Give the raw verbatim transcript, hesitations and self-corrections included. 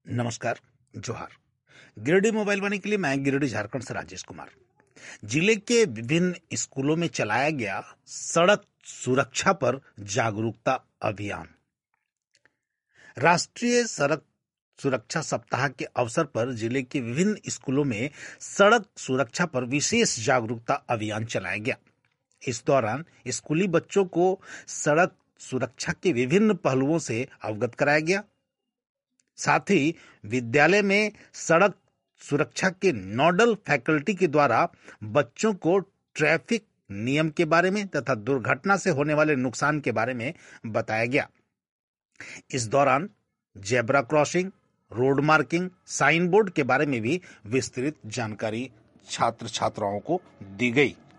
नमस्कार, जोहार। गिरिडीह मोबाइल वाणी के लिए मैं गिरिडीह झारखंड से राजेश कुमार। जिले के विभिन्न स्कूलों में चलाया गया सड़क सुरक्षा पर जागरूकता अभियान। राष्ट्रीय सड़क सुरक्षा सप्ताह के अवसर पर जिले के विभिन्न स्कूलों में सड़क सुरक्षा पर विशेष जागरूकता अभियान चलाया गया। इस दौरान स्कूली बच्चों को सड़क सुरक्षा के विभिन्न पहलुओं से अवगत कराया गया। साथ ही विद्यालय में सड़क सुरक्षा के नोडल फैकल्टी के द्वारा बच्चों को ट्रैफिक नियम के बारे में तथा दुर्घटना से होने वाले नुकसान के बारे में बताया गया। इस दौरान zebra crossing, road marking, sign board के बारे में भी विस्तृत जानकारी छात्र छात्राओं को दी गई।